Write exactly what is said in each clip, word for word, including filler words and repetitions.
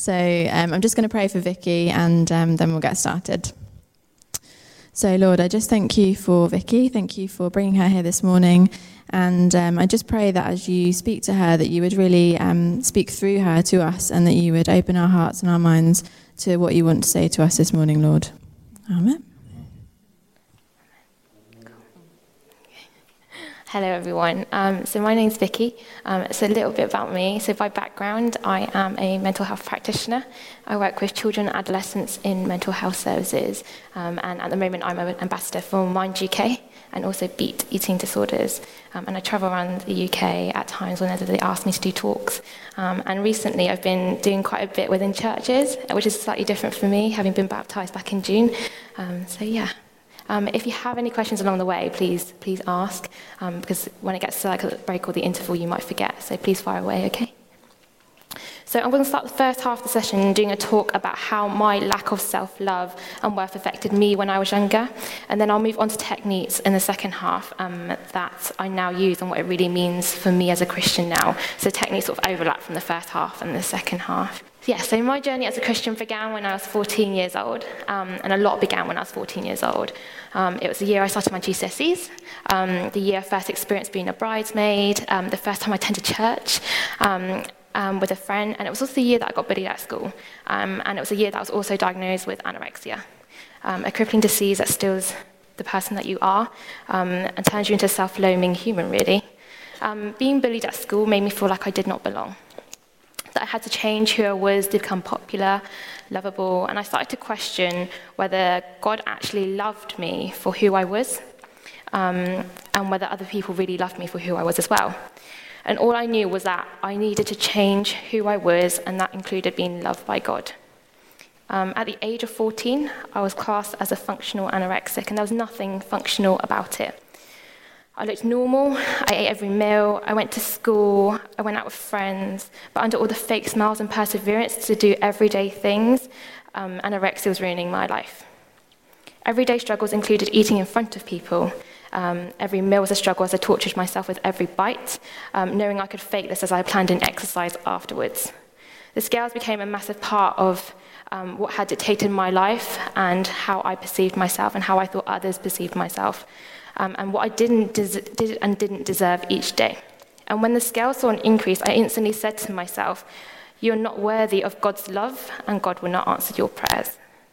So um, I'm just going to pray for Vicky, and um, then we'll get started. So Lord, I just thank you for Vicky. Thank you for bringing her here this morning. And um, I just pray that as you speak to her, that you would really um, speak through her to us, and that you would open our hearts and our minds to what you want to say to us this morning, Lord. Amen. Hello everyone, um, so my name's Vicky. Um, it's a little bit about me. So by background, I am a mental health practitioner. I work with children and adolescents in mental health services, um, and at the moment I'm an ambassador for Mind U K and also Beat Eating Disorders, um, and I travel around the U K at times whenever they ask me to do talks, um, and recently I've been doing quite a bit within churches, which is slightly different for me, having been baptised back in June, um, so yeah. Um, if you have any questions along the way, please please ask, um, because when it gets to like a break or the interval, you might forget. So please fire away, okay? So I'm going to start the first half of the session doing a talk about how my lack of self-love and worth affected me when I was younger. And then I'll move on to techniques in the second half um, that I now use and what it really means for me as a Christian now. So techniques sort of overlap from the first half and the second half. Yeah, so my journey as a Christian began when I was fourteen years old, um, and a lot began when I was fourteen years old. Um, it was the year I started my G C S Es, um, the year I first experienced being a bridesmaid, um, the first time I attended church um, um, with a friend, and it was also the year that I got bullied at school, um, and it was the year that I was also diagnosed with anorexia, um, a crippling disease that steals the person that you are um, and turns you into a self-loathing human, really. Um, being bullied at school made me feel like I did not belong. That I had to change who I was to become popular, lovable, and I started to question whether God actually loved me for who I was, um, and whether other people really loved me for who I was as well. And all I knew was that I needed to change who I was, and that included being loved by God. Um, at the age of fourteen, I was classed as a functional anorexic, and there was nothing functional about it. I looked normal, I ate every meal, I went to school, I went out with friends, but under all the fake smiles and perseverance to do everyday things, um, anorexia was ruining my life. Everyday struggles included eating in front of people. Um, every meal was a struggle as I tortured myself with every bite, um, knowing I could fake this as I planned in exercise afterwards. The scales became a massive part of um, what had dictated my life and how I perceived myself and how I thought others perceived myself. Um, and what I didn't des- did and didn't deserve each day. And when the scale saw an increase, I instantly said to myself, "You're not worthy of God's love, and God will not answer your prayers."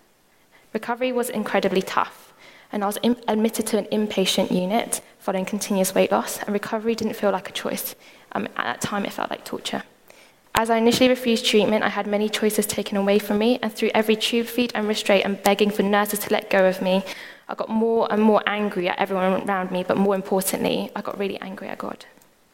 Recovery was incredibly tough, and I was im- admitted to an inpatient unit following continuous weight loss, and recovery didn't feel like a choice. Um, at that time, it felt like torture. As I initially refused treatment, I had many choices taken away from me, and through every tube feed and restraint and begging for nurses to let go of me, I got more and more angry at everyone around me, but more importantly, I got really angry at God.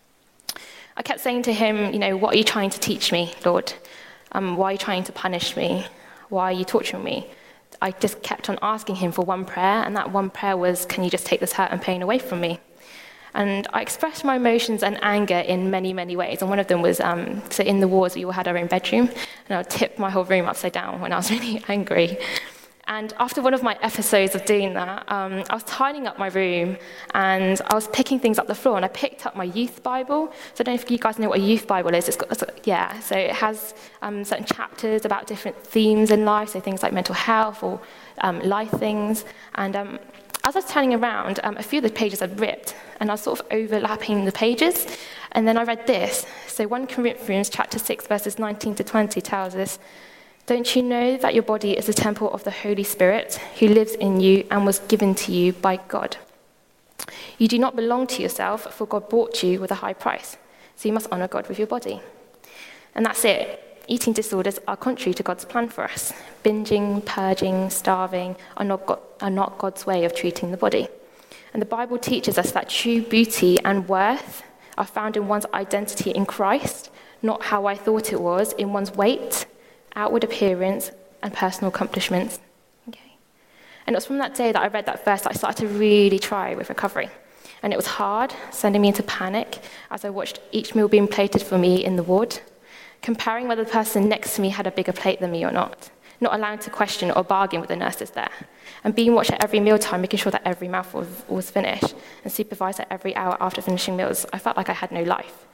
I kept saying to him, you know, "What are you trying to teach me, Lord? Um, why are you trying to punish me? Why are you torturing me?" I just kept on asking him for one prayer, and that one prayer was, "Can you just take this hurt and pain away from me?" And I expressed my emotions and anger in many, many ways. And one of them was, um, so in the wards, we all had our own bedroom, and I would tip my whole room upside down when I was really angry. And after one of my episodes of doing that, um, I was tidying up my room, and I was picking things up the floor, and I picked up my youth Bible. So I don't know if you guys know what a youth Bible is. It's got, it's got, yeah, so it has um, certain chapters about different themes in life, so things like mental health or um, life things. And um, as I was turning around, um, a few of the pages had ripped, and I was sort of overlapping the pages. And then I read this. So First Corinthians chapter six, verses nineteen to twenty tells us, "Don't you know that your body is a temple of the Holy Spirit who lives in you and was given to you by God? You do not belong to yourself, for God bought you with a high price. So you must honor God with your body." And that's it. Eating disorders are contrary to God's plan for us. Binging, purging, starving are not, God, are not God's way of treating the body. And the Bible teaches us that true beauty and worth are found in one's identity in Christ, not how I thought it was, in one's weight, outward appearance, and personal accomplishments. Okay. And it was from that day that I read that verse that I started to really try with recovery. And it was hard, sending me into panic as I watched each meal being plated for me in the ward, comparing whether the person next to me had a bigger plate than me or not, not allowing to question or bargain with the nurses there, and being watched at every mealtime, making sure that every mouthful was, was finished, and supervised at every hour after finishing meals. I felt like I had no life.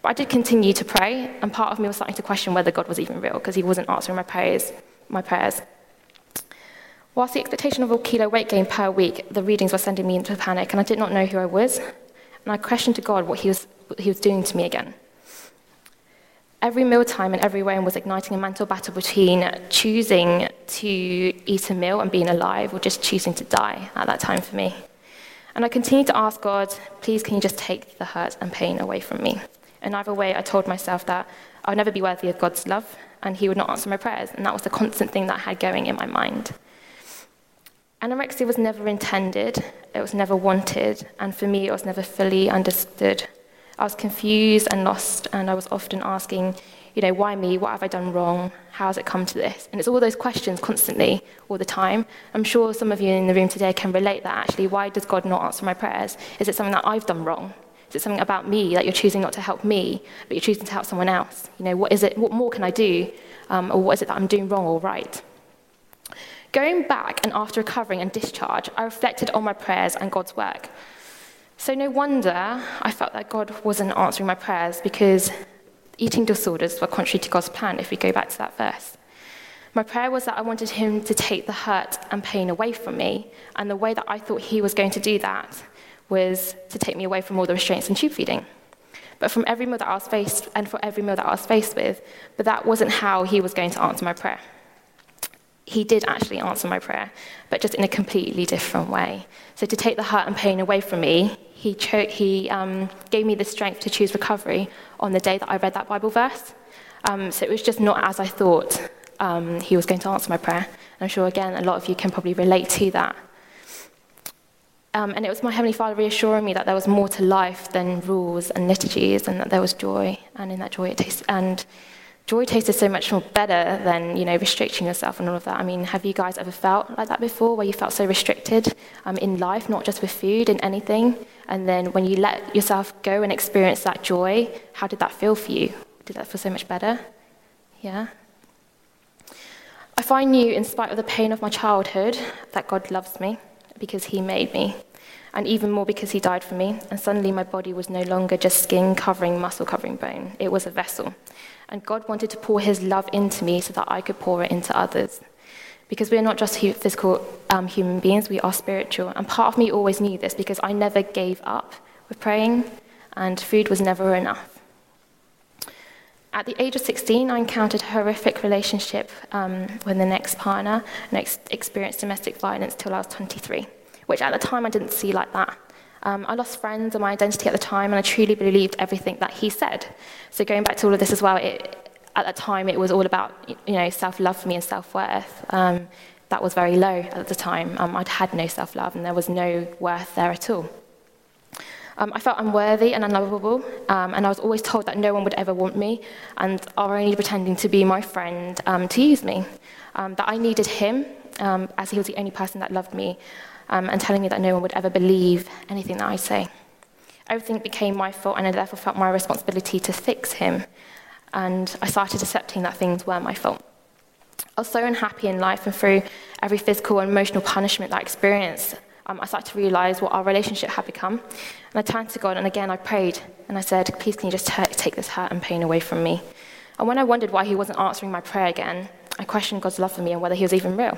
But I did continue to pray, and part of me was starting to question whether God was even real, because he wasn't answering my prayers. My prayers. Whilst the expectation of a kilo weight gain per week, the readings were sending me into a panic, and I did not know who I was, and I questioned to God what he was, what he was doing to me again. Every mealtime and every weigh-in was igniting a mental battle between choosing to eat a meal and being alive, or just choosing to die at that time for me. And I continued to ask God, please can you just take the hurt and pain away from me? In either way, I told myself that I would never be worthy of God's love, and he would not answer my prayers, and that was the constant thing that I had going in my mind. Anorexia was never intended, it was never wanted, and for me, it was never fully understood. I was confused and lost, and I was often asking, you know, why me? What have I done wrong? How has it come to this? And it's all those questions constantly, all the time. I'm sure some of you in the room today can relate that, actually. Why does God not answer my prayers? Is it something that I've done wrong? Is it something about me that you're choosing not to help me, but you're choosing to help someone else? You know, what is it? What more can I do? Um, or what is it that I'm doing wrong or right? Going back and after recovering and discharge, I reflected on my prayers and God's work. So no wonder I felt that God wasn't answering my prayers, because eating disorders were contrary to God's plan, if we go back to that verse. My prayer was that I wanted him to take the hurt and pain away from me, and the way that I thought he was going to do that was to take me away from all the restraints and tube feeding. But from every meal that I was faced, and for every meal that I was faced with, but that wasn't how he was going to answer my prayer. He did actually answer my prayer, but just in a completely different way. So to take the hurt and pain away from me, he, cho- he um, gave me the strength to choose recovery on the day that I read that Bible verse. Um, so it was just not as I thought um, he was going to answer my prayer. And I'm sure, again, a lot of you can probably relate to that. Um, and it was my Heavenly Father reassuring me that there was more to life than rules and liturgies, and that there was joy, and in that joy it tastes, and joy tasted so much more better than, you know, restricting yourself and all of that. I mean, have you guys ever felt like that before, where you felt so restricted um, in life, not just with food, in anything? And then when you let yourself go and experience that joy, how did that feel for you? Did that feel so much better? Yeah. I find new, in spite of the pain of my childhood, that God loves me because he made me, and even more because he died for me. And suddenly my body was no longer just skin covering, muscle covering bone. It was a vessel. And God wanted to pour his love into me so that I could pour it into others. Because we're not just physical um, human beings, we are spiritual. And part of me always knew this, because I never gave up with praying, and food was never enough. At the age of sixteen, I encountered a horrific relationship um, with an ex-partner, and ex- experienced domestic violence till I was twenty-three, which at the time I didn't see like that. Um, I lost friends and my identity at the time, and I truly believed everything that he said. So going back to all of this as well, it, at that time it was all about, you know, self-love for me and self-worth. Um, that was very low at the time. Um, I'd had no self-love, and there was no worth there at all. Um, I felt unworthy and unlovable, um, and I was always told that no one would ever want me, and are only pretending to be my friend um, to use me. Um, that I needed him, um, as he was the only person that loved me, um, and telling me that no one would ever believe anything that I say. Everything became my fault, and I therefore felt my responsibility to fix him, and I started accepting that things were my fault. I was so unhappy in life, and through every physical and emotional punishment that I experienced, Um, I started to realise what our relationship had become. And I turned to God, and again I prayed, and I said, please can you just t- take this hurt and pain away from me? And when I wondered why he wasn't answering my prayer again, I questioned God's love for me and whether he was even real.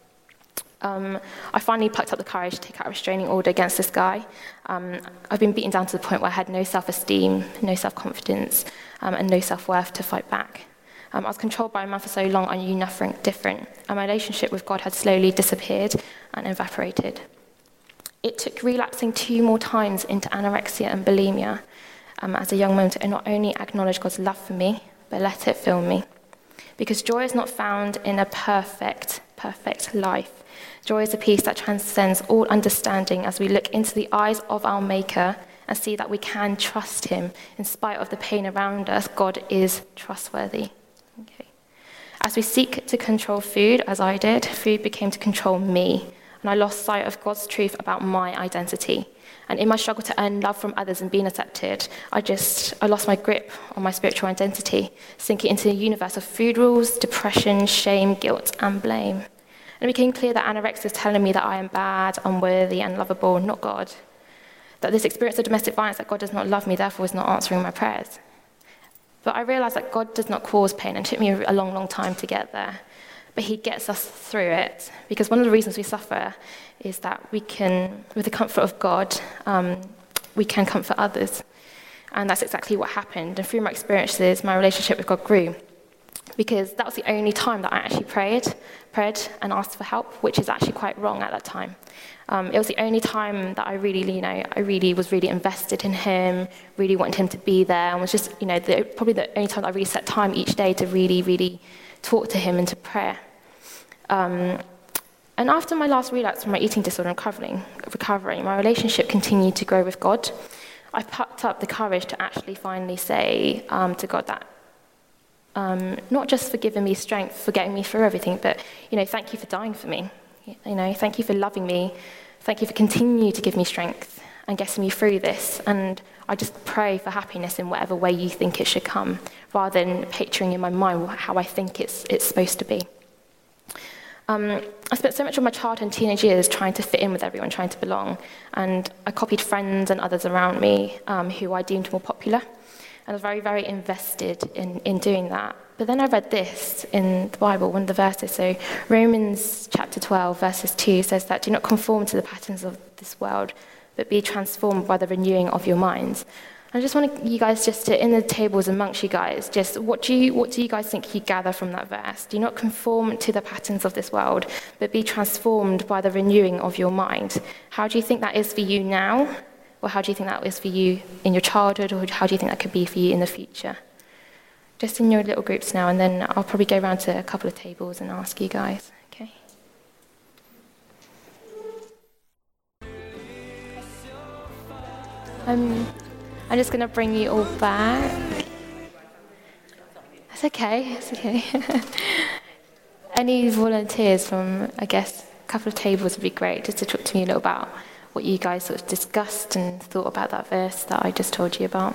Um, I finally plucked up the courage to take out a restraining order against this guy. Um, I've been beaten down to the point where I had no self-esteem, no self-confidence, um, and no self-worth to fight back. Um, I was controlled by a man for so long I knew nothing different, and my relationship with God had slowly disappeared and evaporated. It took relapsing two more times into anorexia and bulimia um, as a young woman to not only acknowledge God's love for me, but let it fill me. Because joy is not found in a perfect, perfect life. Joy is a peace that transcends all understanding as we look into the eyes of our Maker and see that we can trust him. In spite of the pain around us, God is trustworthy. Okay. As we seek to control food, as I did, food became to control me. And I lost sight of God's truth about my identity. And in my struggle to earn love from others and being accepted, I just, I lost my grip on my spiritual identity, sinking into a universe of food rules, depression, shame, guilt, and blame. And it became clear that anorexia was telling me that I am bad, unworthy, and lovable, not God. That this experience of domestic violence, that God does not love me, therefore is not answering my prayers. But I realized that God does not cause pain, and it took me a long, long time to get there. But he gets us through it, because one of the reasons we suffer is that we can, with the comfort of God, um, we can comfort others. And that's exactly what happened. And through my experiences, my relationship with God grew, because that was the only time that I actually prayed, prayed and asked for help, which is actually quite wrong at that time. Um, it was the only time that I really, you know, I really was really invested in him, really wanted him to be there, and was just, you know, the, probably the only time that I really set time each day to really, really talk to him and to pray. Um, and after my last relapse from my eating disorder and recovering, recovering, my relationship continued to grow with God. I picked up the courage to actually finally say um, to God that, um, not just for giving me strength, for getting me through everything, but, you know, thank you for dying for me. You know, thank you for loving me. Thank you for continuing to give me strength and getting me through this. And I just pray for happiness in whatever way you think it should come, rather than picturing in my mind how I think it's it's supposed to be. Um, I spent so much of my childhood and teenage years trying to fit in with everyone, trying to belong. And I copied friends and others around me um, who I deemed more popular. And I was very, very invested in, in doing that. But then I read this in the Bible, one of the verses. So Romans chapter twelve, verses two says that, do not conform to the patterns of this world, but be transformed by the renewing of your minds. I just want you guys just to, in the tables amongst you guys, just what do you what do you guys think you gather from that verse? Do not conform to the patterns of this world, but be transformed by the renewing of your mind. How do you think that is for you now? Or how do you think that is for you in your childhood? Or how do you think that could be for you in the future? Just in your little groups now, and then I'll probably go around to a couple of tables and ask you guys, okay? Um, I'm just going to bring you all back. That's okay, that's okay. Any volunteers from, I guess, a couple of tables would be great, just to talk to me a little about what you guys sort of discussed and thought about that verse that I just told you about.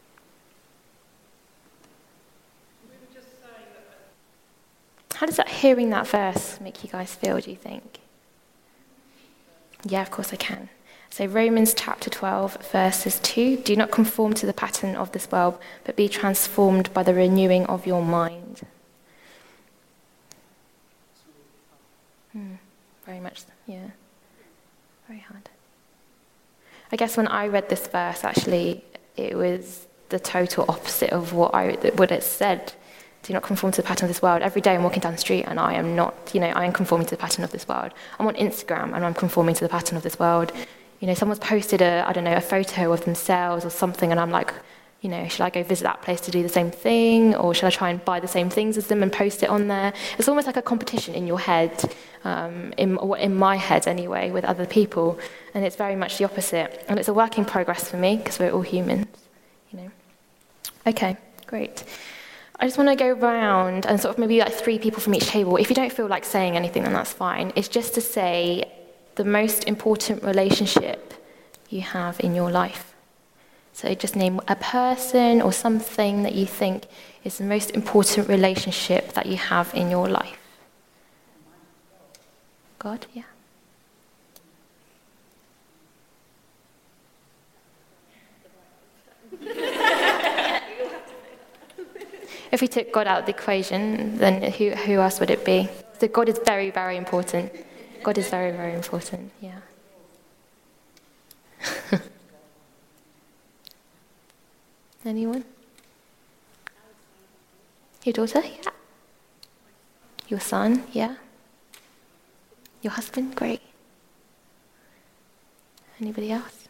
How does that hearing that verse make you guys feel, do you think? Yeah, of course I can. So Romans chapter twelve, verses two, do not conform to the pattern of this world, but be transformed by the renewing of your mind. Hmm, very much, yeah. Very hard. I guess when I read this verse, actually, it was the total opposite of what I what it said. Do not conform to the pattern of this world. Every day I'm walking down the street and I am not, you know, I am conforming to the pattern of this world. I'm on Instagram and I'm conforming to the pattern of this world. You know, someone's posted a, I don't know, a photo of themselves or something, and I'm like, you know, should I go visit that place to do the same thing, or should I try and buy the same things as them and post it on there? It's almost like a competition in your head, um, in, in my head anyway, with other people, and it's very much the opposite. And it's a work in progress for me, because we're all humans, you know. Okay, great. I just want to go around and sort of maybe like three people from each table. If you don't feel like saying anything, then that's fine. It's just to say the most important relationship you have in your life. So just name a person or something that you think is the most important relationship that you have in your life. God, yeah. If we took God out of the equation, then who, who else would it be? So God is very, very important. God is very, very important, yeah. Anyone? Your daughter? Yeah. Your son? Yeah. Your husband? Great. Anybody else?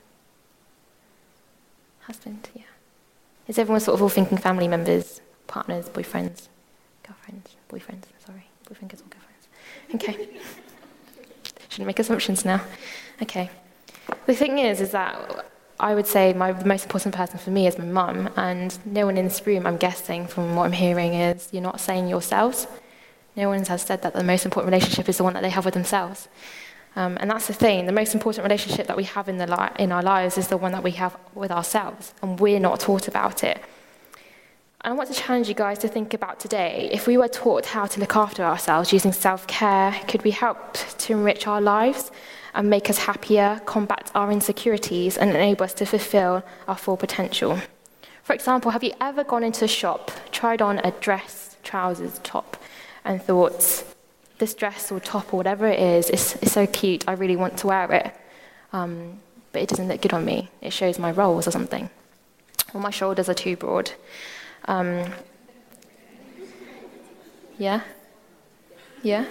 Husband? Yeah. Is everyone sort of all thinking family members, partners, boyfriends, girlfriends, boyfriends? Sorry, boyfriends or girlfriends. Okay. Shouldn't make assumptions now. Okay. The thing is, is that I would say my the most important person for me is my mum, and no one in this room, I'm guessing from what I'm hearing, is you're not saying yourselves. No one has said that the most important relationship is the one that they have with themselves. Um, and that's the thing, the most important relationship that we have in, the li- in our lives is the one that we have with ourselves, and we're not taught about it. I want to challenge you guys to think about today, if we were taught how to look after ourselves using self-care, could we help to enrich our lives and make us happier, combat our insecurities, and enable us to fulfill our full potential? For example, have you ever gone into a shop, tried on a dress, trousers, top, and thought, this dress or top or whatever it is, is, is so cute, I really want to wear it, um, but it doesn't look good on me. It shows my rolls or something. Or my shoulders are too broad. Um, yeah? Yeah?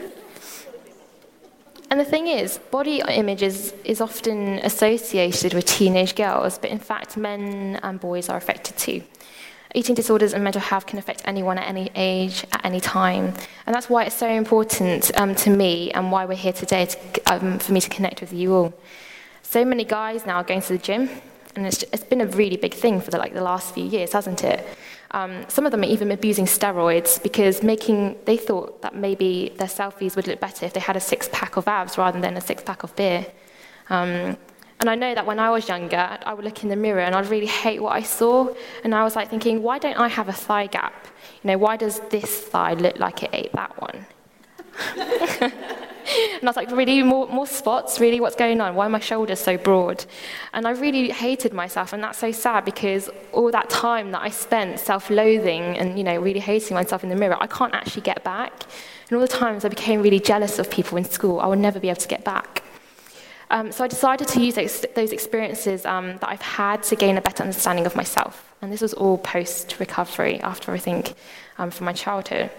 And the thing is, body image is, is often associated with teenage girls, but in fact, men and boys are affected too. Eating disorders and mental health can affect anyone at any age, at any time. And that's why it's so important um, to me and why we're here today to, um, for me to connect with you all. So many guys now are going to the gym, and it's, it's been a really big thing for the, like, the last few years, hasn't it? Um, some of them are even abusing steroids because making, they thought that maybe their selfies would look better if they had a six-pack of abs rather than a six-pack of beer. Um, and I know that when I was younger, I would look in the mirror and I'd really hate what I saw. And I was like thinking, why don't I have a thigh gap? You know, why does this thigh look like it ate that one? And I was like, really, more, more spots? Really, what's going on? Why are my shoulders so broad? And I really hated myself, and that's so sad because all that time that I spent self-loathing and, you know, really hating myself in the mirror, I can't actually get back. And all the times I became really jealous of people in school, I would never be able to get back. Um, so I decided to use those, those experiences um, that I've had to gain a better understanding of myself. And this was all post-recovery, after everything um, from my childhood.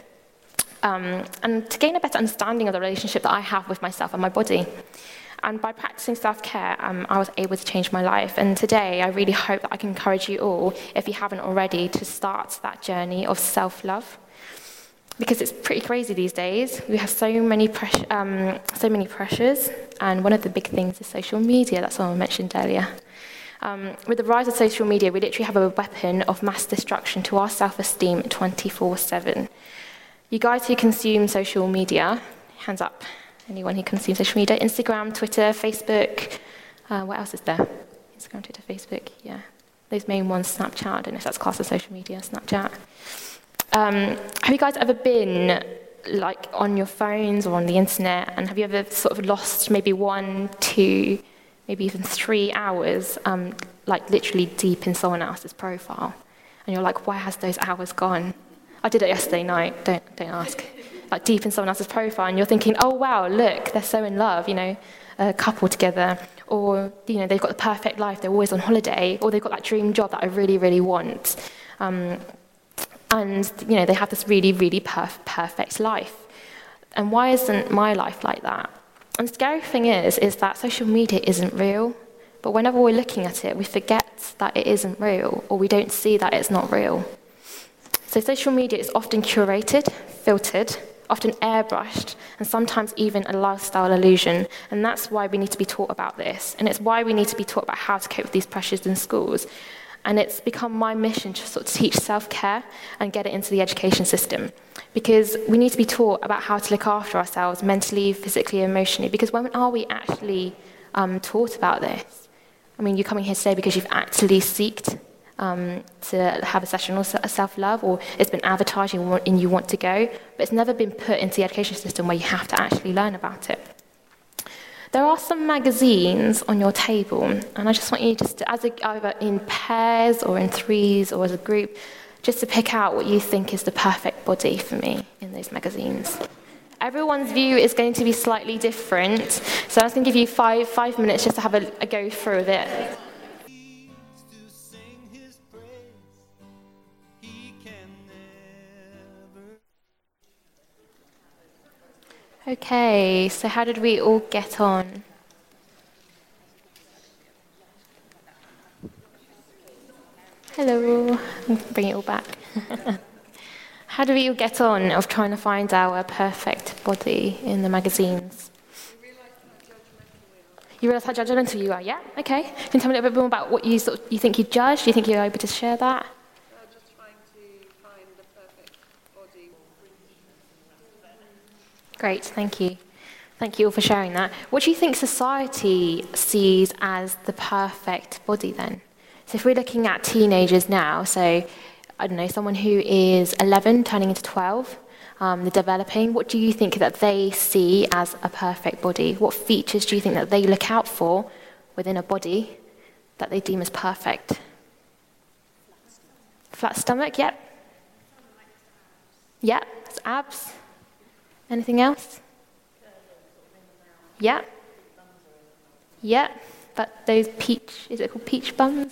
Um, and to gain a better understanding of the relationship that I have with myself and my body. And by practicing self-care, um, I was able to change my life. And today, I really hope that I can encourage you all, if you haven't already, to start that journey of self-love. Because it's pretty crazy these days. We have so many, press- um, so many pressures. And one of the big things is social media that someone mentioned earlier. Um, with the rise of social media, we literally have a weapon of mass destruction to our self-esteem twenty-four seven. You guys who consume social media, hands up. Anyone who consumes social media, Instagram, Twitter, Facebook, uh, what else is there? Instagram, Twitter, Facebook, yeah. Those main ones, Snapchat, I don't know if that's classed as social media, Snapchat. Um, have you guys ever been like on your phones or on the internet, and have you ever sort of lost maybe one, two, maybe even three hours, um, like literally deep in someone else's profile? And you're like, where has those hours gone? I did it yesterday night, don't don't ask. Like deep in someone else's profile, and you're thinking, oh wow, look, they're so in love, you know, a couple together. Or, you know, they've got the perfect life, they're always on holiday, or they've got that dream job that I really, really want. Um, and, you know, they have this really, really perf- perfect life. And why isn't my life like that? And the scary thing is, is that social media isn't real. But whenever we're looking at it, we forget that it isn't real, or we don't see that it's not real. So social media is often curated, filtered, often airbrushed, and sometimes even a lifestyle illusion. And that's why we need to be taught about this. And it's why we need to be taught about how to cope with these pressures in schools. And it's become my mission to sort of teach self-care and get it into the education system. Because we need to be taught about how to look after ourselves mentally, physically, emotionally. Because when are we actually um, taught about this? I mean, you're coming here today because you've actually seeked Um, to have a session or a self-love, or it's been advertised and you, want, and you want to go, but it's never been put into the education system where you have to actually learn about it. There are some magazines on your table, and I just want you just to, as a, either in pairs or in threes or as a group, just to pick out what you think is the perfect body for me in those magazines. Everyone's view is going to be slightly different, so I'm just going to give you five, five minutes just to have a, a go through of it. Okay, so how did we all get on? Hello, bring it all back. How do we all get on of trying to find our perfect body in the magazines? You realise how judgmental you are, yeah? Okay. Can you tell me a little bit more about what you sort of, you think you judge? Do you think you're able to share that? Great, thank you. Thank you all for sharing that. What do you think society sees as the perfect body then? So if we're looking at teenagers now, so, I don't know, someone who is eleven turning into twelve, um, they're developing, what do you think that they see as a perfect body? What features do you think that they look out for within a body that they deem as perfect? Flat stomach, yep. Yep, it's abs. Anything else? Yep. Yep, but those peach, is it called peach bums?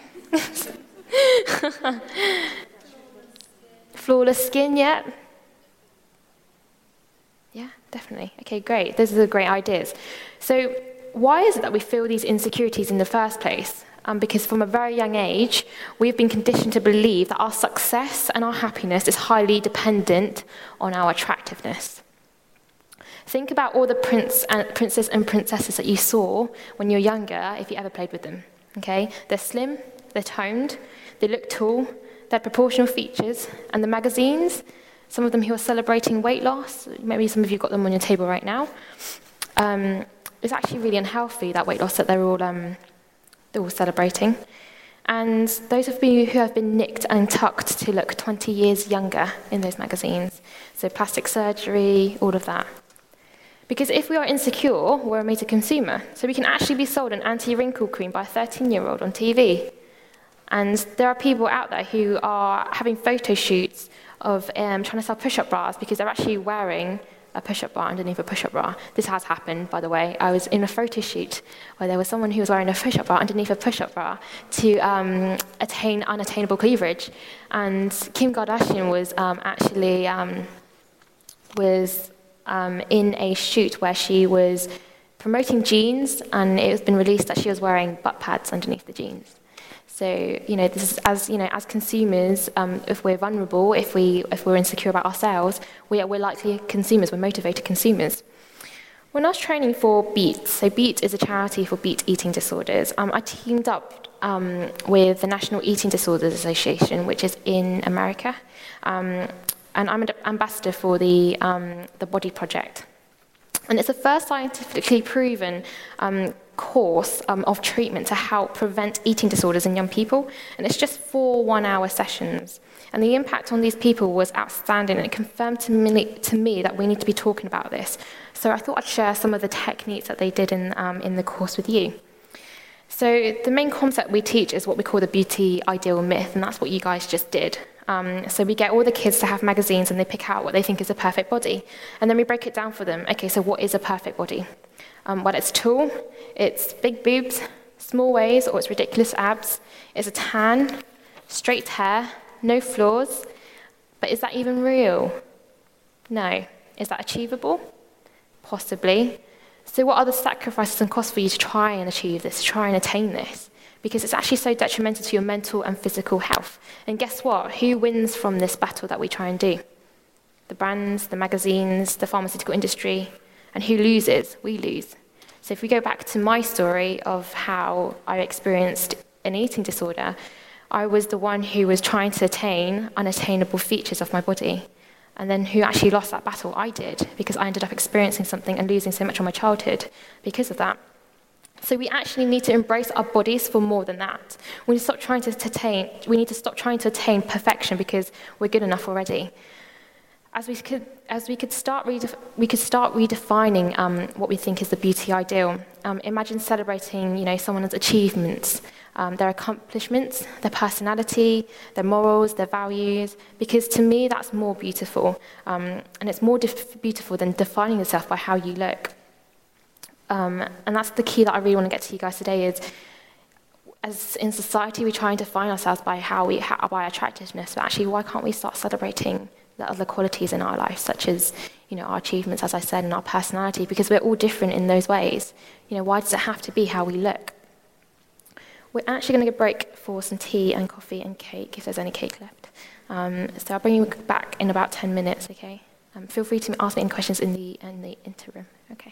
Flawless skin, yeah. Yeah, definitely. Okay, great. Those are the great ideas. So why is it that we feel these insecurities in the first place? Um, because from a very young age, we've been conditioned to believe that our success and our happiness is highly dependent on our attractiveness. Think about all the prince and princes and princesses that you saw when you were younger, if you ever played with them. Okay, they're slim, they're toned, they look tall, they have proportional features, and the magazines, some of them who are celebrating weight loss, maybe some of you got them on your table right now, um, it's actually really unhealthy, that weight loss that they're all um, they're all celebrating. And those of you who have been nicked and tucked to look twenty years younger in those magazines, so plastic surgery, all of that. Because if we are insecure, we're a made-to-consumer. So we can actually be sold an anti-wrinkle cream by a thirteen-year-old on T V. And there are people out there who are having photo shoots of um, trying to sell push-up bras because they're actually wearing a push-up bra underneath a push-up bra. This has happened, by the way. I was in a photo shoot where there was someone who was wearing a push-up bra underneath a push-up bra to um, attain unattainable cleavage. And Kim Kardashian was um, actually um, was um, in a shoot where she was promoting jeans, and it has been released that she was wearing butt pads underneath the jeans. So, you know, this is as you know, as consumers, um, if we're vulnerable, if we if we're insecure about ourselves, we are, we're likely consumers. We're motivated consumers. When I was training for BEAT, so BEAT is a charity for beat eating disorders. Um, I teamed up um, with the National Eating Disorders Association, which is in America, um, and I'm an ambassador for the um, the Body Project. And it's the first scientifically proven um, course um, of treatment to help prevent eating disorders in young people. And it's just four one-hour sessions. And the impact on these people was outstanding, and it confirmed to me, to me that we need to be talking about this. So I thought I'd share some of the techniques that they did in, um, in the course with you. So the main concept we teach is what we call the beauty ideal myth, and that's what you guys just did. Um, so we get all the kids to have magazines and they pick out what they think is a perfect body. And then we break it down for them. Okay, so what is a perfect body? Um, well, it's tall, it's big boobs, small waist, or it's ridiculous abs. It's a tan, straight hair, no flaws. But is that even real? No. Is that achievable? Possibly. So what are the sacrifices and costs for you to try and achieve this, to try and attain this? Because it's actually so detrimental to your mental and physical health. And guess what? Who wins from this battle that we try and do? The brands, the magazines, the pharmaceutical industry. And who loses? We lose. So if we go back to my story of how I experienced an eating disorder, I was the one who was trying to attain unattainable features of my body. And then who actually lost that battle? I did, because I ended up experiencing something and losing so much of my childhood because of that. So we actually need to embrace our bodies for more than that. We need to stop trying to attain, we need to stop trying to attain perfection because we're good enough already. As we could, as we could start, redef- we could start redefining um, what we think is the beauty ideal. Um, imagine celebrating, you know, someone's achievements, um, their accomplishments, their personality, their morals, their values. Because to me, that's more beautiful, um, and it's more dif- beautiful than defining yourself by how you look. Um, and that's the key that I really want to get to you guys today. Is as in society, we try and define ourselves by how we how, by attractiveness, but actually, why can't we start celebrating the other qualities in our life, such as, you know, our achievements, as I said, and our personality, because we're all different in those ways. You know, why does it have to be how we look? We're actually going to get a break for some tea and coffee and cake, if there's any cake left. Um, so I'll bring you back in about ten minutes, okay? Um, feel free to ask me any questions in the in the interim, okay?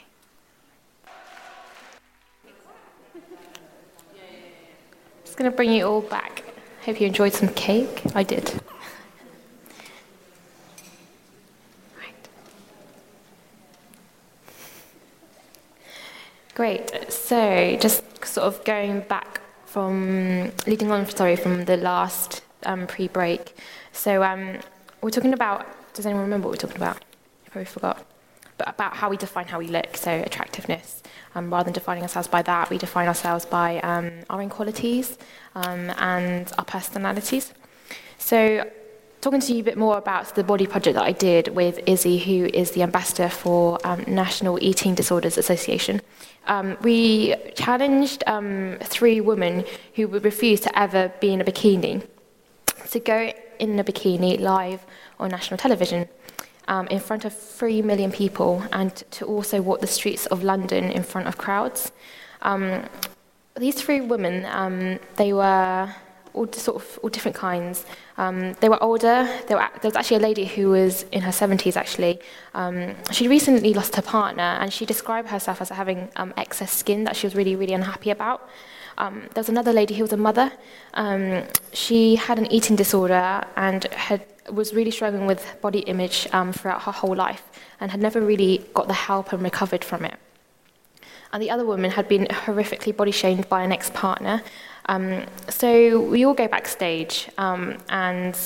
Just going to bring you all back. Hope you enjoyed some cake. I did. Great. So just sort of going back from, leading on, sorry, from the last um, pre-break. So um, we're talking about, does anyone remember what we're talking about? I probably forgot. But about how we define how we look, so attractiveness. Um, rather than defining ourselves by that, we define ourselves by um, our own qualities um, and our personalities. So, talking to you a bit more about the body project that I did with Izzy, who is the ambassador for um, National Eating Disorders Association. Um, we challenged um, three women who would refuse to ever be in a bikini to go in a bikini live on national television um, in front of three million people, and to also walk the streets of London in front of crowds. Um, these three women, um, they were all sort of all different kinds. Um, they were older. They were, there was actually a lady who was in her seventies, actually. Um, she recently lost her partner, and she described herself as having um, excess skin that she was really, really unhappy about. Um, there was another lady who was a mother. Um, she had an eating disorder and had, was really struggling with body image um, throughout her whole life, and had never really got the help and recovered from it. And the other woman had been horrifically body shamed by an ex-partner. Um, so we all go backstage, um, and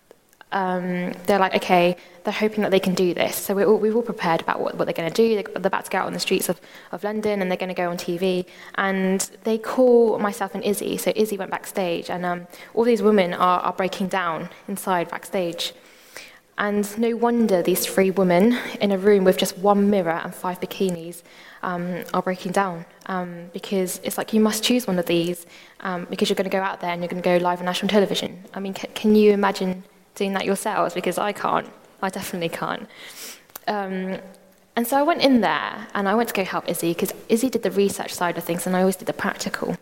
um, they're like, okay, they're hoping that they can do this. So we're all, we're all prepared about what, what they're going to do. They're about to go out on the streets of, of London, and they're going to go on T V. And they call myself and Izzy. So Izzy went backstage, and um, all these women are, are breaking down inside backstage. And no wonder these three women in a room with just one mirror and five bikinis um, are breaking down, um, because it's like you must choose one of these um, because you're going to go out there and you're going to go live on national television. I mean, c- can you imagine doing that yourselves? Because I can't. I definitely can't. Um, and so I went in there and I went to go help Izzy, because Izzy did the research side of things and I always did the practical.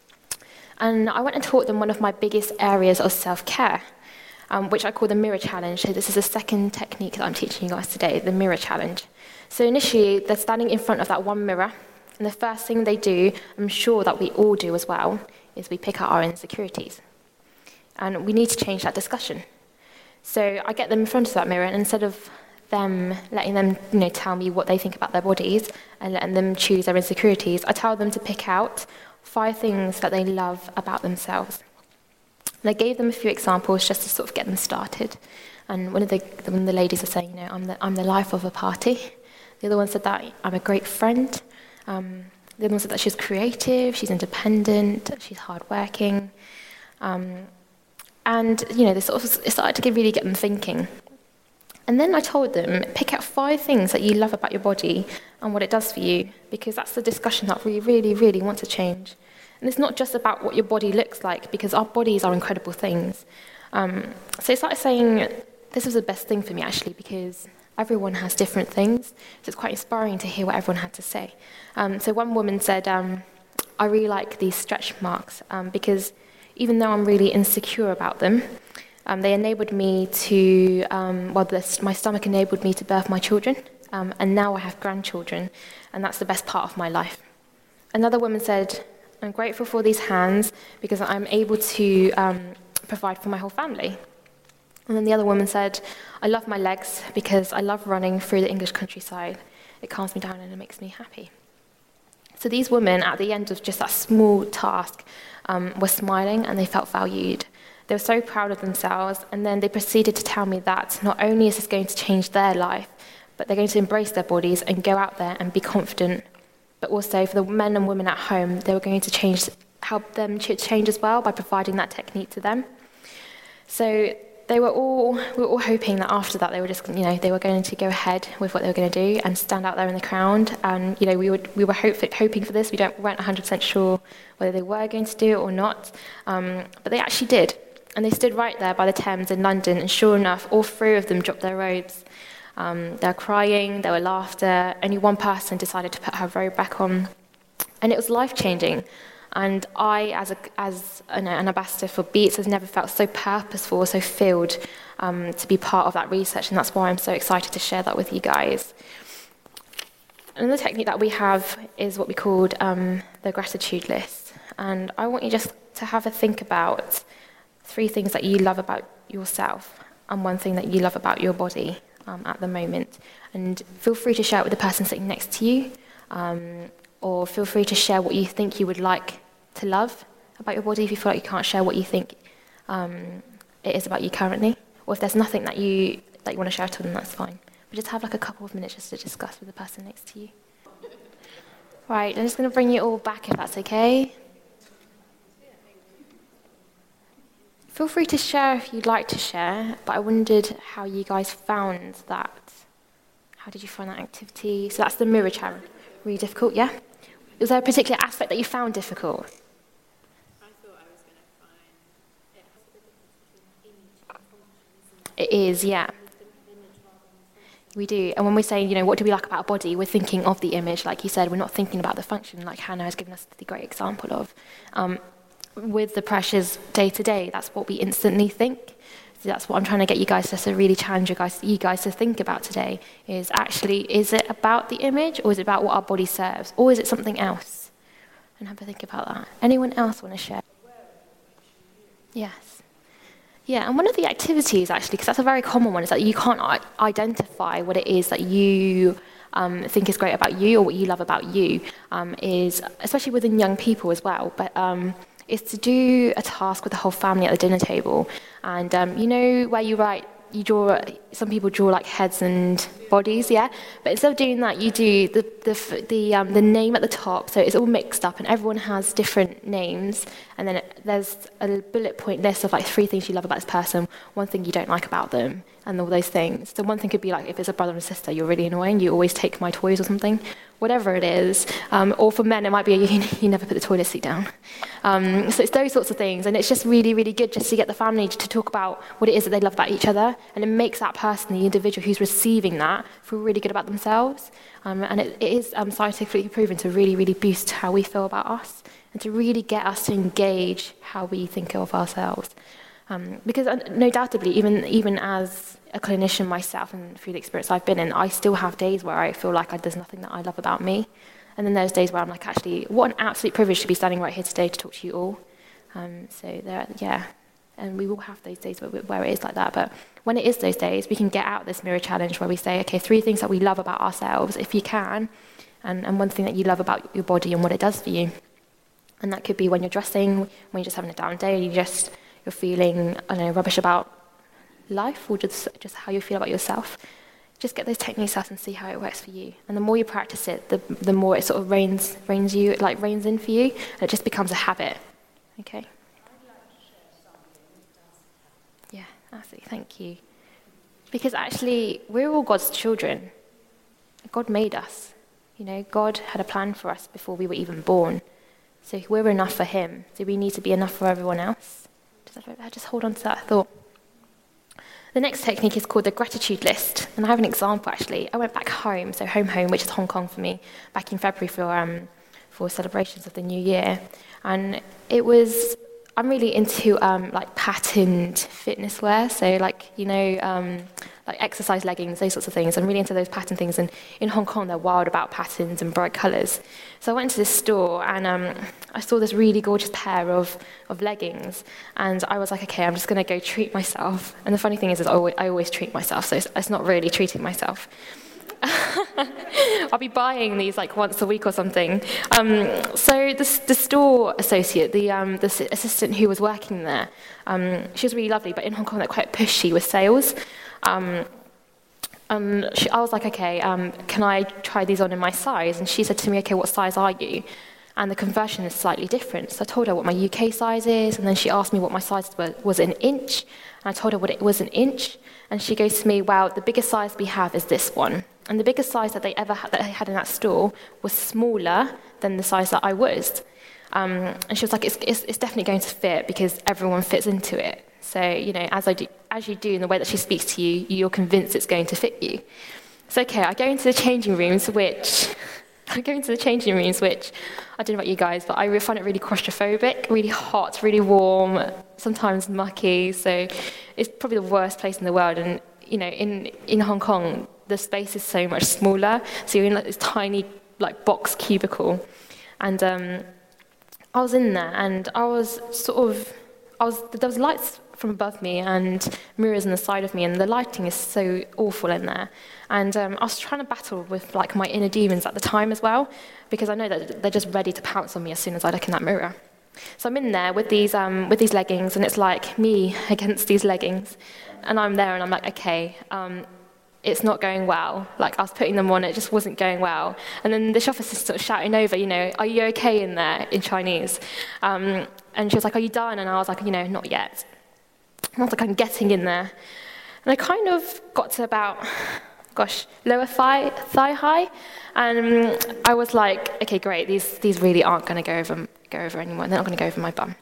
And I went and taught them one of my biggest areas of self-care, Um, which I call the mirror challenge. So this is the second technique that I'm teaching you guys today, the mirror challenge. So initially, they're standing in front of that one mirror, and the first thing they do, I'm sure that we all do as well, is we pick out our insecurities. And we need to change that discussion. So I get them in front of that mirror, and instead of them letting them, you know, tell me what they think about their bodies and letting them choose their insecurities, I tell them to pick out five things that they love about themselves. And I gave them a few examples just to sort of get them started. And one of the, one of the ladies was saying, you know, I'm the, I'm the life of a party. The other one said that I'm a great friend. Um, the other one said that she's creative, she's independent, she's hardworking. Um, and, you know, they sort of it started to get, really get them thinking. And then I told them, pick out five things that you love about your body and what it does for you, because that's the discussion that we really, really want to change. And it's not just about what your body looks like, because our bodies are incredible things. Um, so I started saying, this was the best thing for me, actually, because everyone has different things. So it's quite inspiring to hear what everyone had to say. Um, so one woman said, um, I really like these stretch marks, um, because even though I'm really insecure about them, um, they enabled me to, um, well, the, my stomach enabled me to birth my children, um, and now I have grandchildren, and that's the best part of my life. Another woman said, I'm grateful for these hands because I'm able to um, provide for my whole family. And then the other woman said, I love my legs because I love running through the English countryside. It calms me down and it makes me happy. So these women, at the end of just that small task, um, were smiling and they felt valued. They were so proud of themselves, and then they proceeded to tell me that not only is this going to change their life, but they're going to embrace their bodies and go out there and be confident. But also for the men and women at home, they were going to change, help them change as well by providing that technique to them. So they were all, we were all hoping that after that they were just, you know, they were going to go ahead with what they were going to do and stand out there in the crowd. And you know, we would, we were hope, hoping for this. We don't, weren't one hundred percent sure whether they were going to do it or not, um, but they actually did. And they stood right there by the Thames in London, and sure enough, all three of them dropped their robes. Um, they were crying, there were laughter. Only one person decided to put her robe back on, and it was life-changing. And I, as, a, as an, an ambassador for Beats, has never felt so purposeful, so filled um, to be part of that research, and that's why I'm so excited to share that with you guys. Another technique that we have is what we called um, the gratitude list. And I want you just to have a think about three things that you love about yourself and one thing that you love about your body um, at the moment. And feel free to share it with the person sitting next to you, um, or feel free to share what you think you would like to love about your body if you feel like you can't share what you think um, it is about you currently. Or if there's nothing that you that you want to share to them, that's fine. But just have like a couple of minutes just to discuss with the person next to you. Right, I'm just going to bring you all back if that's okay. feel free to share if you'd like to share, but I wondered how you guys found that. How did you find that activity? So that's the mirror challenge. Really difficult, yeah? Was there a particular aspect that you found difficult? I thought I was going to find it has the difference between image and functions. It is, yeah. We do. And when we're saying, you know, what do we like about a body, we're thinking of the image, like you said. We're not thinking about the function, like Hannah has given us the great example of. Um, with the pressures day to day, that's what we instantly think. So that's what I'm trying to get you guys to, to really challenge you guys, you guys to think about today, is actually, is it about the image, or is it about what our body serves, or is it something else? And have a think about that. Anyone else want to share? Yes. Yeah, and one of the activities, actually, because that's a very common one, is that you can't I- identify what it is that you um, think is great about you or what you love about you, um, is, especially within young people as well, but um, is to do a task with the whole family at the dinner table. And um, you know where you write, you draw, some people draw like heads and bodies, yeah? But instead of doing that, you do the the the, um, the name at the top, so it's all mixed up and everyone has different names, and then it, there's a bullet point list of like three things you love about this person, one thing you don't like about them, and all those things. So one thing could be like, if it's a brother and sister, you're really annoying, you always take my toys or something, whatever it is. Um, or for men, it might be, you, you never put the toilet seat down. Um, so it's those sorts of things, and it's just really, really good just to get the family to talk about what it is that they love about each other, and it makes that person, the individual who's receiving that, feel really good about themselves. Um, and it, it is um, scientifically proven to really, really boost how we feel about us, and to really get us to engage how we think of ourselves. Um, because uh, no doubtably, even even as a clinician myself and through the experience I've been in, I still have days where I feel like I, there's nothing that I love about me. And then there's days where I'm like, actually, what an absolute privilege to be standing right here today to talk to you all. Um, so there, yeah, and we will have those days where, where it is like that. But when it is those days, we can get out this mirror challenge where we say, okay, three things that we love about ourselves, if you can, and, and one thing that you love about your body and what it does for you. And that could be when you're dressing, when you're just having a down day, you just you're feeling, I don't know, rubbish about life, or just just how you feel about yourself. Just get those techniques out and see how it works for you. And the more you practice it, the the more it sort of reigns reigns you like reigns in for you, and it just becomes a habit. Okay. I'd like to share something. Yeah, absolutely. Thank you. Because actually, we're all God's children. God made us. You know, God had a plan for us before we were even born. So we're enough for Him. Do we need to be enough for everyone else? Just hold on to that thought. The next technique is called the gratitude list. And I have an example, actually. I went back home, so home home, which is Hong Kong for me, back in February for um, for celebrations of the New Year. And it was, I'm really into um, like patterned fitness wear. So like, you know, um, like exercise leggings, those sorts of things. I'm really into those pattern things. And in Hong Kong, they're wild about patterns and bright colours. So I went to this store and um, I saw this really gorgeous pair of, of leggings. And I was like, okay, I'm just going to go treat myself. And the funny thing is, is I, always, I always treat myself, so it's, it's not really treating myself. I'll be buying these like once a week or something. Um, so the, the store associate, the, um, the assistant who was working there, um, she was really lovely, but in Hong Kong they're quite pushy with sales. Um, um, she, I was like, okay, um, can I try these on in my size? And she said to me, okay, what size are you? And the conversion is slightly different. So I told her what my U K size is, and then she asked me what my size was, was an inch. And I told her what it was an inch. And she goes to me, well, the biggest size we have is this one. And the biggest size that they ever had, that they had in that store was smaller than the size that I was. Um, and she was like, it's, it's, it's definitely going to fit because everyone fits into it. So, you know, as I do, as you do in the way that she speaks to you, you're convinced it's going to fit you. So, okay, I go into the changing rooms, which... I go into the changing rooms, which, I don't know about you guys, but I find it really claustrophobic, really hot, really warm, sometimes mucky. So it's probably the worst place in the world. And, you know, in, in Hong Kong, the space is so much smaller. So you're in like this tiny, like, box cubicle. And um, I was in there, and I was sort of, I was there was lights from above me and mirrors on the side of me, and the lighting is so awful in there. And um, I was trying to battle with like my inner demons at the time as well, because I know that they're just ready to pounce on me as soon as I look in that mirror. So I'm in there with these um, with these leggings, and it's like me against these leggings, and I'm there, and I'm like, okay, um, it's not going well. Like I was putting them on, it just wasn't going well. And then the shop assistant was shouting over, you know, are you okay in there, in Chinese? Um, and she was like, are you done? And I was like, you know, not yet. And I was like, I'm getting in there. And I kind of got to about, gosh, lower thigh, thigh high. And I was like, okay, great, these these really aren't going to go over go over anymore. They're not going to go over my bum.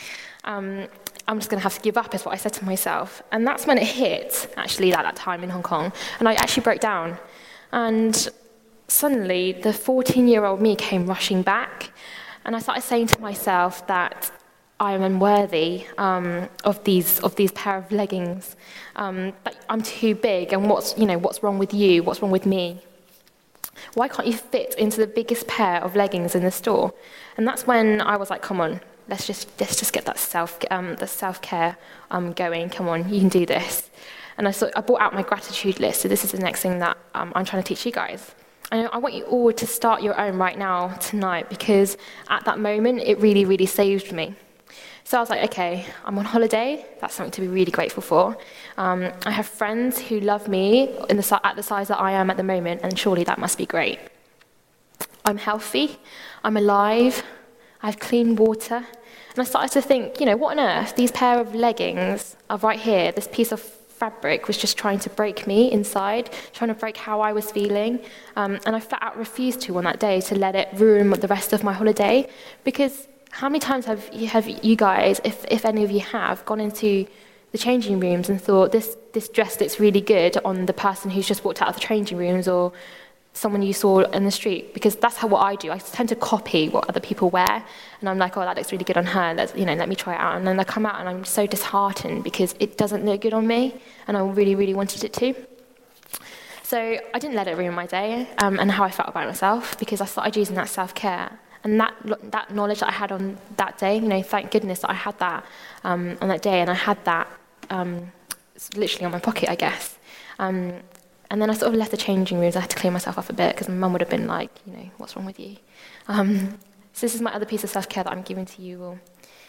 Um, I'm just going to have to give up, is what I said to myself. And that's when it hit, actually, at that time in Hong Kong. And I actually broke down. And suddenly, the fourteen-year-old me came rushing back. And I started saying to myself that I am unworthy um, of these of these pair of leggings. Um, that I'm too big, and what's you know what's wrong with you? What's wrong with me? Why can't you fit into the biggest pair of leggings in the store? And that's when I was like, come on, let's just let's just get that self um, the self-care um, going. Come on, you can do this. And I thought I brought out my gratitude list. So this is the next thing that um, I'm trying to teach you guys. And I want you all to start your own right now tonight, because at that moment it really really saved me. So I was like, okay, I'm on holiday. That's something to be really grateful for. Um, I have friends who love me in the, at the size that I am at the moment, and surely that must be great. I'm healthy. I'm alive. I have clean water. And I started to think, you know, what on earth? These pair of leggings are right here. This piece of fabric was just trying to break me inside, trying to break how I was feeling. Um, and I flat out refused to on that day to let it ruin the rest of my holiday, because how many times have you, have you guys, if, if any of you have, gone into the changing rooms and thought, this, this dress looks really good on the person who's just walked out of the changing rooms, or someone you saw in the street? Because that's how what I do. I tend to copy what other people wear, and I'm like, oh, that looks really good on her. Let's, you know, let me try it out. And then I come out and I'm so disheartened because it doesn't look good on me, and I really, really wanted it to. So I didn't let it ruin my day um, and how I felt about myself, because I started using that self-care. And that that knowledge that I had on that day, you know, thank goodness that I had that um, on that day, and I had that um, literally on my pocket, I guess. Um, and then I sort of left the changing rooms. I had to clean myself up a bit, because my mum would have been like, you know, what's wrong with you? Um, so this is my other piece of self-care that I'm giving to you all.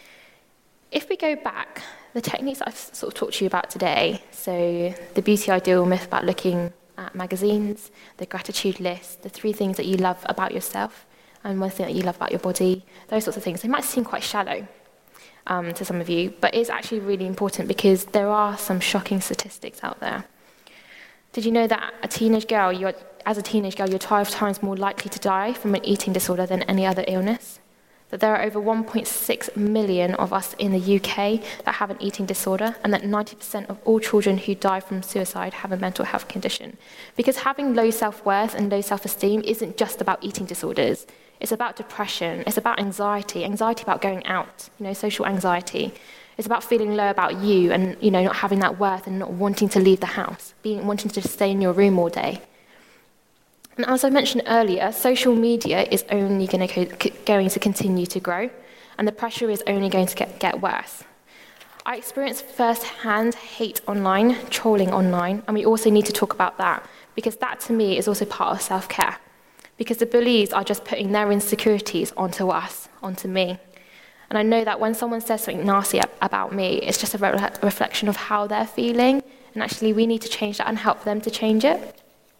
If we go back, the techniques that I've sort of talked to you about today, so the beauty ideal myth about looking at magazines, the gratitude list, the three things that you love about yourself, and one thing that you love about your body, those sorts of things. They might seem quite shallow um, to some of you, but it's actually really important, because there are some shocking statistics out there. Did you know that a teenage girl, you're, as a teenage girl, you're twelve times more likely to die from an eating disorder than any other illness? That there are over one point six million of us in the U K that have an eating disorder, and that ninety percent of all children who die from suicide have a mental health condition. Because having low self-worth and low self-esteem isn't just about eating disorders. It's about depression. It's about anxiety, anxiety about going out, you know, social anxiety. It's about feeling low about you, and, you know, not having that worth and not wanting to leave the house, being wanting to just stay in your room all day. And as I mentioned earlier, social media is only going to, going to continue to grow, and the pressure is only going to get, get worse. I experienced first-hand hate online, trolling online, and we also need to talk about that, because that to me is also part of self-care. Because the bullies are just putting their insecurities onto us, onto me. And I know that when someone says something nasty about me, it's just a re- reflection of how they're feeling, and actually we need to change that and help them to change it.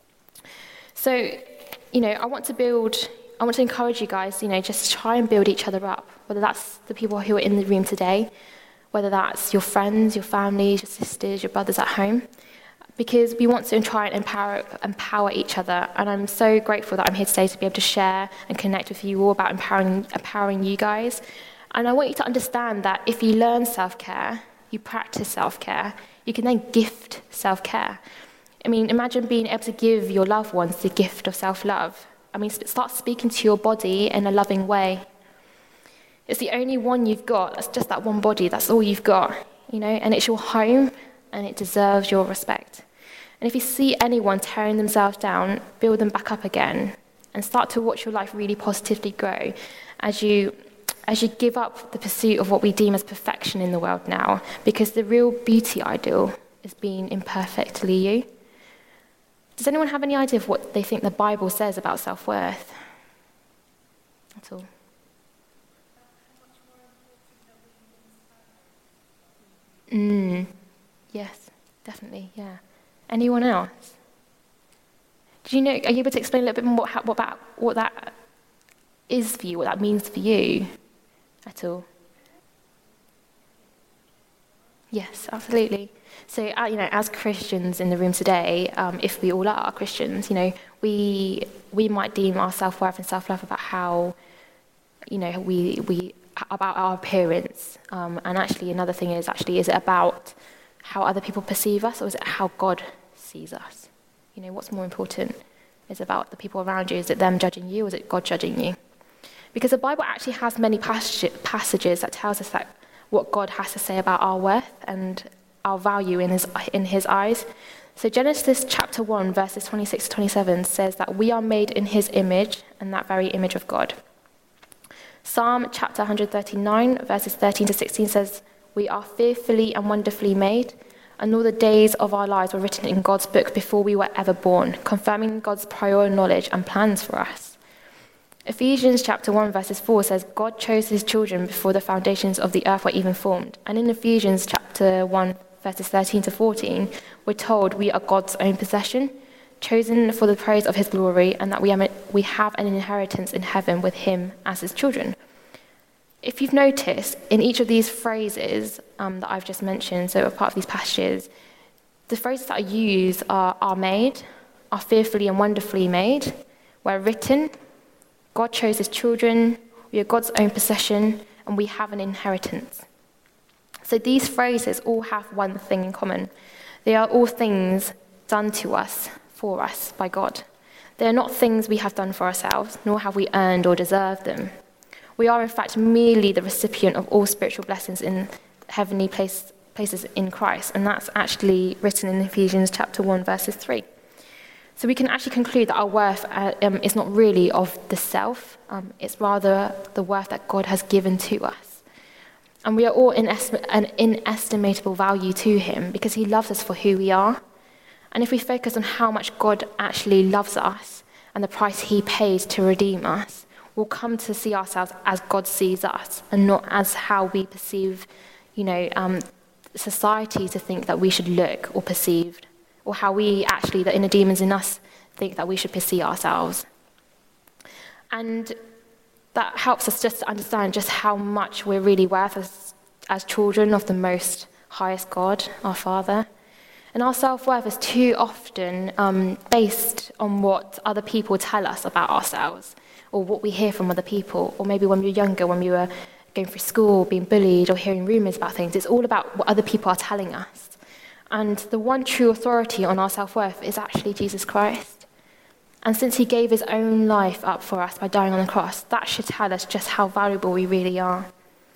So, you know, I want to build, I want to encourage you guys, you know, just try and build each other up, whether that's the people who are in the room today, whether that's your friends, your families, your sisters, your brothers at home, because we want to try and empower, empower each other. And I'm so grateful that I'm here today to be able to share and connect with you all about empowering, empowering you guys. And I want you to understand that if you learn self-care, you practice self-care, you can then gift self-care. I mean, imagine being able to give your loved ones the gift of self-love. I mean, start speaking to your body in a loving way. It's the only one you've got. That's just that one body. That's all you've got, you know, and it's your home, and it deserves your respect. And if you see anyone tearing themselves down, build them back up again, and start to watch your life really positively grow as you as you give up the pursuit of what we deem as perfection in the world now, because the real beauty ideal is being imperfectly you. Does anyone have any idea of what they think the Bible says about self-worth? At all? Mm, yes, definitely, yeah. Anyone else? Do you know, are you able to explain a little bit more what, what, about, what that is for you, what that means for you at all? Yes, absolutely. So, uh, you know, as Christians in the room today, um, if we all are Christians, you know, we we might deem our self-worth and self-love about how, you know, we we about our appearance. Um, and actually, another thing is actually, is it about how other people perceive us, or is it how God sees us? You know, what's more important? Is it about the people around you? Is it them judging you, or is it God judging you? Because the Bible actually has many passages that tells us that what God has to say about our worth and our value in his in his eyes. So Genesis chapter one, verses twenty-six to twenty-seven says that we are made in his image, and that very image of God. Psalm chapter one thirty-nine, verses thirteen to sixteen says, we are fearfully and wonderfully made, and all the days of our lives were written in God's book before we were ever born, confirming God's prior knowledge and plans for us. Ephesians chapter one, verses four says, God chose his children before the foundations of the earth were even formed. And in Ephesians chapter one, verses thirteen to fourteen, we're told we are God's own possession, chosen for the praise of his glory, and that we, are, we have an inheritance in heaven with him as his children. If you've noticed, in each of these phrases um, that I've just mentioned, so a part of these passages, the phrases that are used are, are made, are fearfully and wonderfully made, we're written, God chose his children, we are God's own possession, and we have an inheritance. So these phrases all have one thing in common. They are all things done to us, for us, by God. They are not things we have done for ourselves, nor have we earned or deserved them. We are, in fact, merely the recipient of all spiritual blessings in heavenly place, places in Christ, and that's actually written in Ephesians chapter one, verses three. So we can actually conclude that our worth uh, um, is not really of the self, um, it's rather the worth that God has given to us. And we are all inestim- an inestimable value to him because he loves us for who we are. And if we focus on how much God actually loves us and the price he paid to redeem us, we'll come to see ourselves as God sees us and not as how we perceive, you know, um, society to think that we should look or perceive, or how we actually, the inner demons in us, think that we should perceive ourselves. And that helps us just to understand just how much we're really worth as, as children of the most highest God, our Father. And our self-worth is too often um, based on what other people tell us about ourselves, or what we hear from other people, or maybe when we were younger, when we were going through school, being bullied, or hearing rumours about things. It's all about what other people are telling us. And the one true authority on our self-worth is actually Jesus Christ. And since he gave his own life up for us by dying on the cross, that should tell us just how valuable we really are.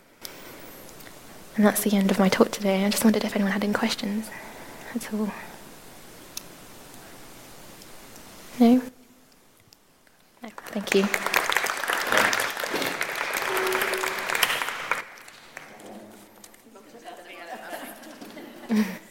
And that's the end of my talk today. I just wondered if anyone had any questions at all. No? No, thank you.